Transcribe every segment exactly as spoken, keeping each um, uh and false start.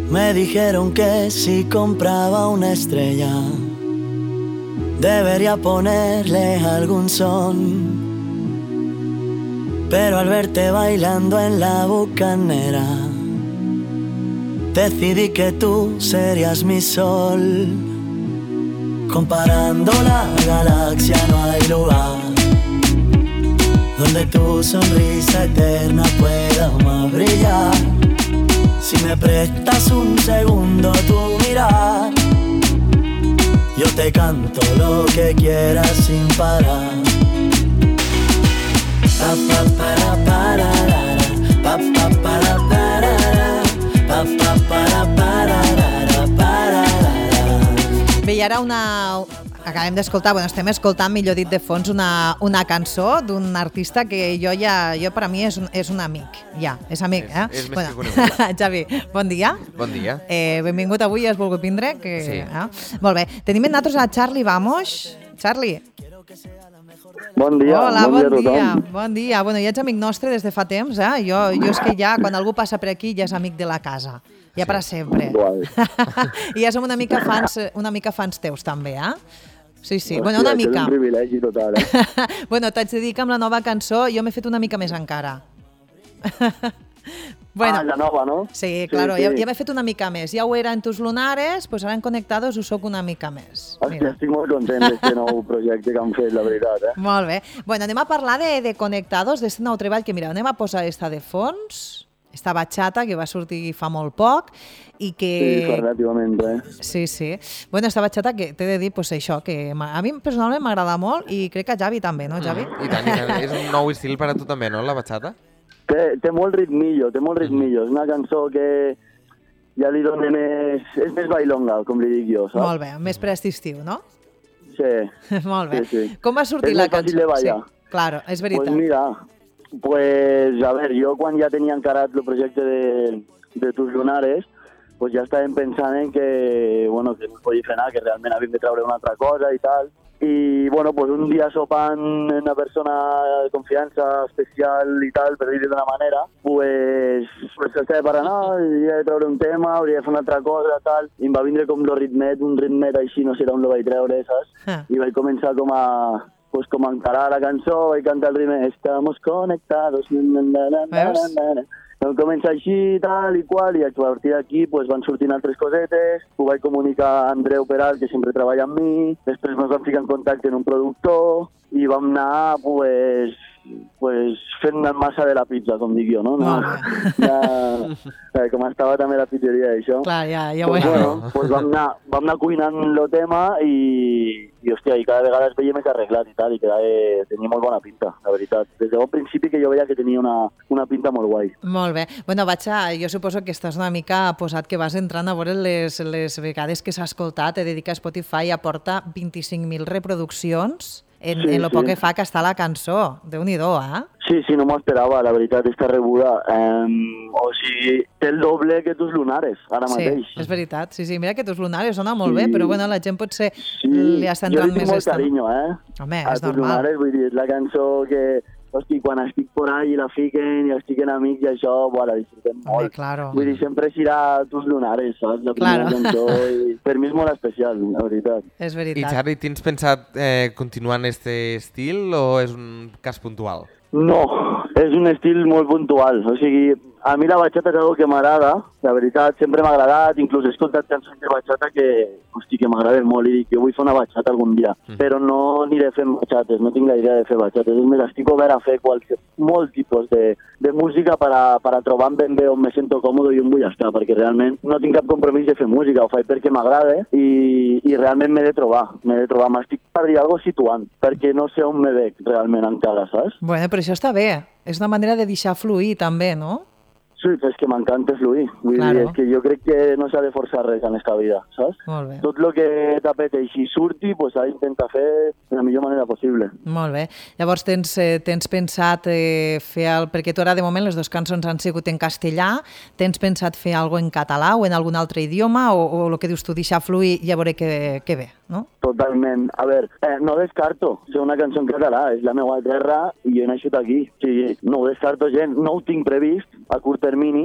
Me dijeron que si compraba una estrella debería ponerle algún son, pero al verte bailando en la Bucanera decidí que tú serías mi sol. Comparando la galaxia no hay lugar donde tu sonrisa eterna pueda más brillar. Si me prestas un segundo tu mirar, yo te canto lo que quieras sin parar. Pa pa para para pa pa para para pa pa para para para. Bé, i ara una... Acabem d'escoltar, bueno, estem escoltant, millor dit, de fons, una, una cançó d'un artista que jo ja, jo per a mi és un, és un amic, ja, és amic, és, eh? És més bueno. que conegut. Javi, bon dia. Bon dia. Eh, benvingut avui, has volgut vindre? Que, sí. Eh? Molt bé, tenim amb nosaltres a Charlie Vamos. Charlie. Bon dia, Hola, bon, bon bon dia, dia, dia. bon dia. Bueno, ja ets amic nostre des de fa temps, eh? Jo, jo és que ja, quan algú passa per aquí, ja és amic de la casa. Ja sí. Per a sempre. I ja som una mica fans, una mica fans teus també, eh? Sí, sí. Hòstia, bueno, una mica. És un privilegi total, eh? Bueno, t'haig de dir que amb la nova cançó jo m'he fet una mica més encara. Bueno, ah, la nova, no? Sí, claro, sí, sí. ja, ja m'he fet una mica més. Ja ho era en Tus Lunares, pues ara en Conectados ho soc una mica més. Hòstia, estic molt content d'aquest nou projecte que han fet, la veritat, eh? Molt bé. Bueno, anem a parlar de, de Conectados, d'aquest nou treball que, mira, anem a posar esta de fons, esta bachata que va sortir fa molt poc i que... Sí, fa relativament, eh? Sí, sí. Bueno, esta bachata que t'he de dir, pues això, que a mi personalment m'agrada molt i crec que a Javi també, no, Javi? Mm, I tant, i tant. És un nou estil per a tu també, no, la bachata? Té, té molt ritmillo, té molt ritmillo. És una cançó que ja li dona més... És més bailonga, com li dic jo, saps? Molt bé, més per aquest estiu, no? Sí. Molt bé. Sí, sí. Com va sortir és la cançó? És més fàcil de ballar. Sí, claro, és veritat. Pues mira, pues a ver, jo quan ja tenia encarat el projecte de, de Tus Lunares, pues ja estàvem pensant en que, bueno, que no es podia frenar, que realment havíem de treure una altra cosa i tal. I, bueno, pues un dia sopant una persona de confiança especial i tal, per dir-ho d'una manera, pues, pues estava parlant, no, hauria de treure un tema, hauria de fer una altra cosa, tal, i em va vindre com el ritmet, un ritmet així, no sé d'on lo vaig treure, saps? Ah. I vaig començar com a... pues com a encarar la cançó, vaig cantar el ritme, estamos conectados, na, na, na, na, na, na. Vam començar així, tal i qual, i a partir d'aquí pues, van sortint altres cosetes, ho vaig comunicar a Andreu Peral, que sempre treballa amb mi, després ens vam ficar en contacte amb un productor, i vam anar, pues, pues, fent una massa de la pizza, com dic jo, no? Molt bé. Ja, com estava també la pizzeria, això. Clar, ja, ja ho pues, he... bueno, pues vam, anar, vam anar cuinant el tema i, i, hòstia, i cada vegada es veia més arreglat i tal, i quedava, tenia molt bona pinta, la veritat. Des de bon principi que jo veia que tenia una, una pinta molt guai. Molt bé. Bueno, vaig a, jo suposo que estàs una mica posat que vas entrant a veure les, les vegades que s'ha escoltat, te dedica a Spotify, aporta vint-i-cinc mil reproduccions en, sí, en lo sí. poc que fa que està la cançó. Déu-n'hi-do, eh? Sí, sí, no m'ho esperava, la veritat, està rebuda. Um, o sigui, té el doble que Tus Lunares, ara sí, mateix. Sí, és veritat. Sí, sí, mira que Tus Lunares sona molt sí. bé, però bueno, la gent potser sí. li està entrant més... Jo li tinc molt carinyo, eh? Home, a és Tus normal. Lunares, vull dir, és la cançó que... Hosti, quan estic por ahí i la fiquen i estic en amics i això, bueno, la disfrutem molt. Home, claro. Vull dir, sempre serà Tus Lunares, saps? La primera claro. cançó i per mi és molt especial, la veritat. És veritat. I Charlie, tens pensat eh, continuar en este estil o és un cas puntual? No, és un estil molt puntual. O sigui, a mi la bachata és una que m'agrada, la veritat, sempre m'ha agradat, inclús he escoltat cançons de bachata que, hosti, que m'agraden molt i dic, jo vull fer una bachata algun dia, mm. però no aniré fent bachates, no tinc la idea de fer bachates, és més, estic obert a fer qualsevol, molt tipus de, de música per a, per a trobar ben bé on me sento còmode i on vull estar, perquè realment no tinc cap compromís de fer música, ho faig perquè m'agrada i, i realment m'he de trobar, m'he de trobar, m'estic per dir alguna cosa situant, perquè no sé on me veig realment encara, saps? Bueno, però això està bé, és una manera de deixar fluir també, no? Sí, és que m'encanta fluir. Vull claro. dir, és que jo crec que no s'ha de forçar res en esta vida, saps? Molt bé. Tot el que t'apeteixi i surti, pues, s'ha d'intentar fer de la millor manera possible. Molt bé. Llavors tens, eh, tens pensat eh, fer... El... Perquè tu ara, de moment, les dues cançons han sigut en castellà. Tens pensat fer alguna en català o en algun altre idioma? O, o el que dius tu, deixar fluir i a veure què, què ve, no? Totalment. A veure, eh, no descarto ser una cançó en català. És la meva terra i jo he nascut aquí. O sigui, no ho descarto gent. No ho tinc previst a curt termini,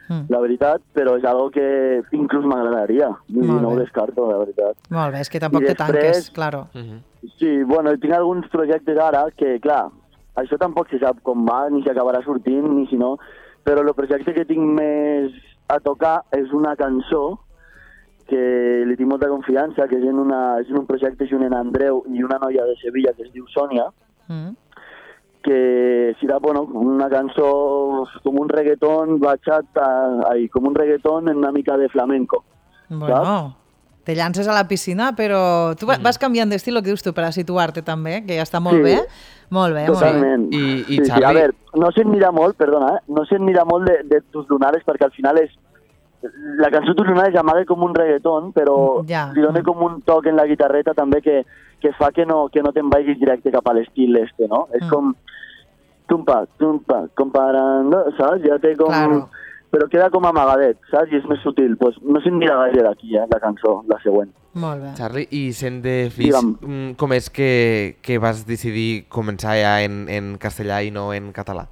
Mm. la veritat, però és algo que inclús m'agradaria, i no ho descarto, la veritat. Molt bé, és que tampoc I te després- tanques, claro. Mhm. Sí, bueno, tinc alguns projectes ara que, clar, això tampoc se sap com va, ni s'acabarà sortint, ni si no, però el projecte que tinc més a tocar és una cançó que li tinc molta confiança, que és en, una, és en un projecte junt en Andreu i una noia de Sevilla que es diu Sònia, Mm. que serà, bueno, una cançó com un reggaeton bachata, ai, com un reggaeton en una mica de flamenco. Bueno, te llances a la piscina, però tu va- vas canviant d'estil, el que dius tu, per a situar-te també, que ja està molt Sí. bé. Molt bé, molt bé. Totalment. I- i sí, sí, Charlie- a veure, no se'n mira molt, perdona, eh? no se'n mira molt de, de tus lunares perquè al final és... La cançó Tus lunares amaga com un reggaeton, però Ja. li dona com un toc en la guitarreta també que, que fa que no, que no te'n vagis directe cap a l'estil este, no? És Mm. com... Tumpa, tumpa, comparando, saps? Ja té com... Claro. Però queda com amagadet, saps? I és més sutil. Pues no se'n mira gaire d'aquí, eh, la cançó, la següent. Molt bé. Charlie, i sent de fills, Digue'm. mm, com és que, que vas decidir començar ja en, en castellà i no en català?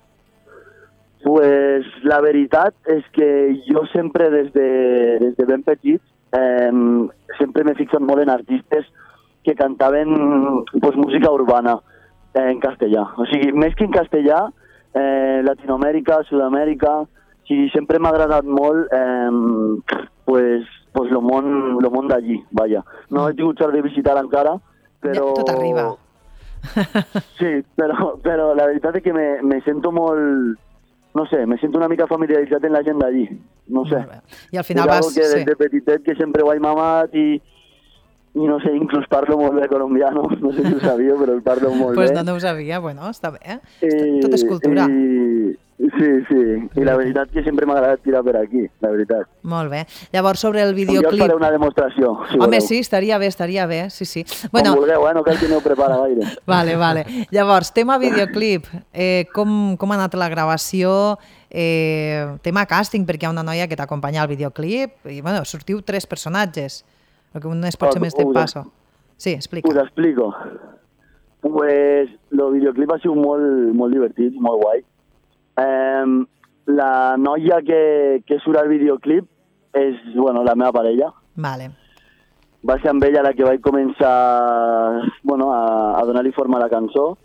Pues la veritat és que jo sempre des de, des de ben petit eh, sempre m'he fixat molt en artistes que cantaven pues, música urbana eh, en castellà. O sigui, més que en castellà, eh, Latinoamèrica, Sud-amèrica, o sigui, sempre m'ha agradat molt eh, pues, pues lo món, lo món d'allí, vaja. No he tingut sort de visitar encara, però... Ja, tot arriba. Sí, però, però la veritat és que me, me sento molt... No sé, me sento una mica familiaritzat en la gent d'allí. No sé. Molt bé. I al final és vas... algo que des Sí. de petitet que sempre ho he mamat i, i no sé, inclús parlo molt bé colombiano. No sé si ho sabíeu, però el parlo molt Pues bé. no, no ho sabia, bueno, està bé. I, Tot és cultura. I, sí, sí. I la veritat que sempre m'ha agradat tirar per aquí, la veritat. Molt bé. Llavors, sobre el Jo us videoclip... faré una demostració, si Home, voleu. sí, estaria bé, estaria bé, sí, sí. Com Bueno, vulgueu, eh? No cal que aneu prepara gaire. vale, vale. Llavors, tema videoclip, eh, com, com ha anat la gravació, eh, tema càsting, perquè hi ha una noia que t'acompanya al videoclip, i bueno, sortiu tres personatges, el que un es pot ser més de Us- passo. Sí, explica. Us explico. Pues el videoclip ha sigut molt, molt divertit, molt guai. Eh, la noia que, que surt al videoclip és, bueno, la meva parella. Vale. Va ser amb ella la que vaig començar, bueno, a, a donar-li forma a la cançó.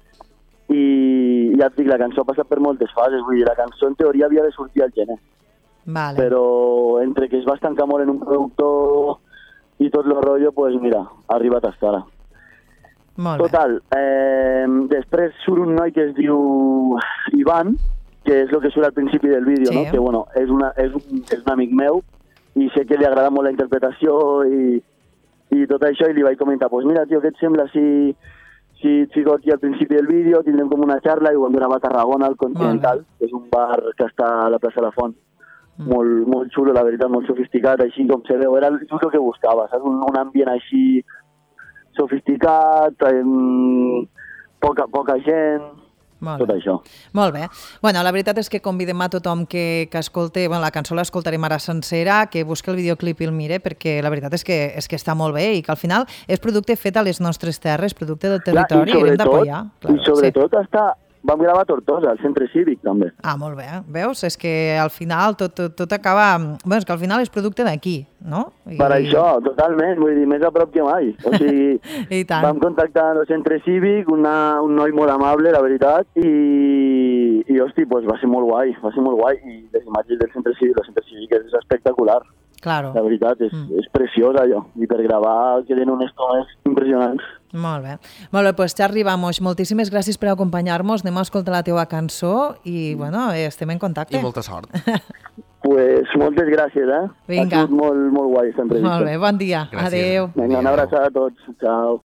I ja et dic, la cançó ha passat per moltes fases. Vull dir, la cançó en teoria havia de sortir al gener. Vale. Però entre que es va estancar molt en un productor i tot el rotllo, pues mira, ha arribat hasta ara. Molt bé. Total, eh, després surt un noi que es diu Ivan, que és el que surt al principi del vídeo, Sí. no? Que bueno, és, una, és, un, és un amic meu i sé que li agrada molt la interpretació i, i tot això, i li vaig comentar, pues mira, tio, què et sembla si, si et fico aquí al principi del vídeo, tindrem com una xarra i ho hem gravat a Tarragona, al Continental, que és un bar que està a la plaça de la Font. Mm. Molt, molt xulo, la veritat, molt sofisticat, així com se veu. Era el el que buscava, saps? Un, un ambient així sofisticat, eh, poca, poca gent, Molt tot bé. això. Molt bé. Bueno, la veritat és que convidem a tothom que, que escolti, bueno, la cançó l'escoltarem ara sencera, que busqui el videoclip i el mire, perquè la veritat és que, és que està molt bé i que al final és producte fet a les nostres terres, producte del territori, Clar, i hem d'apoyar. I sobretot està, vam gravar a Tortosa, al centre cívic, també. Ah, molt bé. Veus? És que al final tot, tot, tot acaba... Bueno, és que al final és producte d'aquí, no? I... Per això, totalment, vull dir, més a prop que mai. O sigui, I tant. vam contactar amb el centre cívic, una, un noi molt amable, la veritat, i, i hosti, pues va ser molt guai, va ser molt guai, i les imatges del centre cívic, el centre cívic és espectacular, Claro. la veritat, és, mm. és preciós allò, i per gravar queden unes tones impressionants. Molt bé. Molt bé, doncs Charlie Vamos, moltíssimes gràcies per acompanyar-nos, anem a escoltar la teva cançó i, bueno, estem en contacte. I molta sort. Pues moltes gràcies, eh? Vinga. Ha sigut molt, molt guai, aquesta entrevista. Molt bé, bon dia. Gràcies. Adéu. Vinga, una abraçada a tots. Ciao.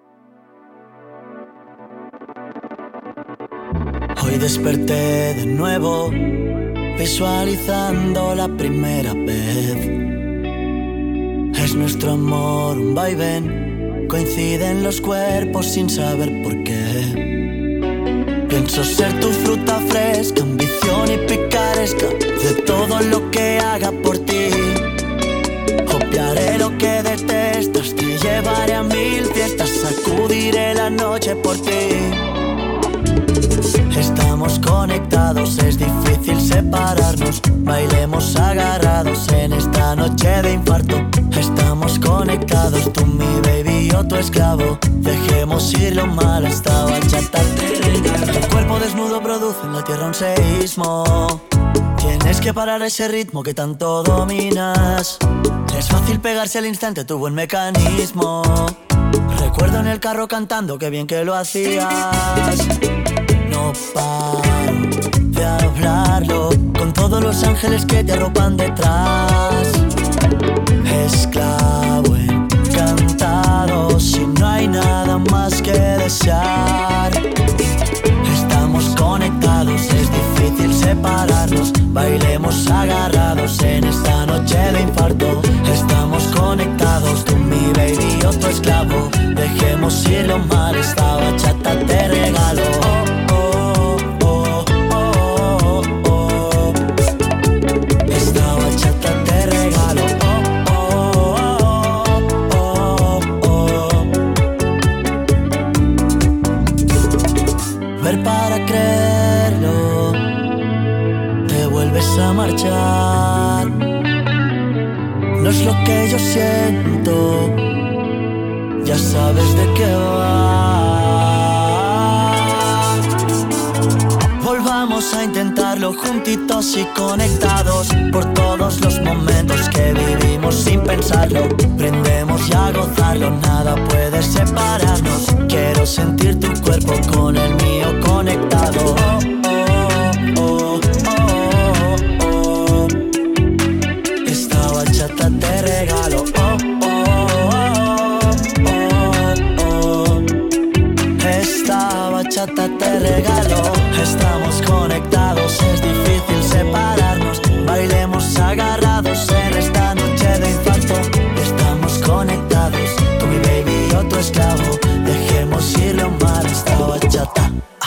Hoy desperté de nuevo, visualizando la primera vez. Es nuestro amor un vaivén, coinciden los cuerpos sin saber por qué. Pienso ser tu fruta fresca, ambición y picaresca, de todo lo que haga por ti. Copiaré lo que detestas, te llevaré a mil fiestas, sacudiré la noche por ti. Estamos Estamos conectados, es difícil separarnos. Bailemos agarrados en esta noche de infarto. Estamos conectados, tú mi baby, yo tu esclavo. Dejemos ir lo malo, esta bachata te regalo. Tu cuerpo desnudo produce en la tierra un seísmo. Tienes que parar ese ritmo que tanto dominas. Es fácil pegarse al instante, tu buen mecanismo. Recuerdo en el carro cantando, qué bien que lo hacías. No paro de hablarlo con todos los ángeles que te arropan detrás. Esclavo encantado, si no hay nada más que desear. Estamos conectados, es difícil separarnos. Bailemos agarrados en esta noche de infarto. Estamos conectados, tú mi baby, yo tu esclavo. Dejemos ir lo mal, esta bachata te regalo. Oh, oh, oh, oh, oh. Esta bachata te regalo. Oh, oh, oh, oh, oh. Ver para creerlo, te vuelves a marchar. No es lo que yo siento, ya sabes de qué va. Volvamos a intentarlo juntitos y conectados por todos los momentos que vivimos sin pensarlo. Brindemos y a gozarlo, nada puede separarnos. Quiero sentir tu cuerpo con el mío conectado. Oh, oh, oh, oh, oh. Esta bachata te regalo. Oh, oh, oh, oh, oh. Esta bachata te regalo. Estamos conectados, es difícil separarnos. Bailemos agarrados en esta noche de infarto. Estamos conectados, tú mi baby, yo tu esclavo. Dejemos ir lo mal, esta bachata